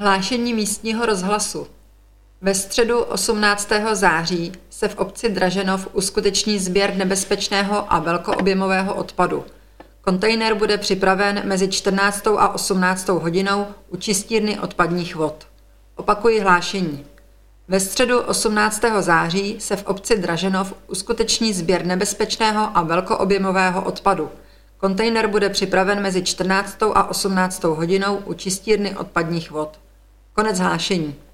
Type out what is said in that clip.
Hlášení místního rozhlasu. Ve středu 18. září se v obci Draženov uskuteční sběr nebezpečného a velkoobjemového odpadu. Kontejner bude připraven mezi 14. a 18. hodinou u čistírny odpadních vod. Opakuji hlášení. Ve středu 18. září se v obci Draženov uskuteční sběr nebezpečného a velkoobjemového odpadu. Kontejner bude připraven mezi 14. a 18. hodinou u čistírny odpadních vod. Konec hlášení.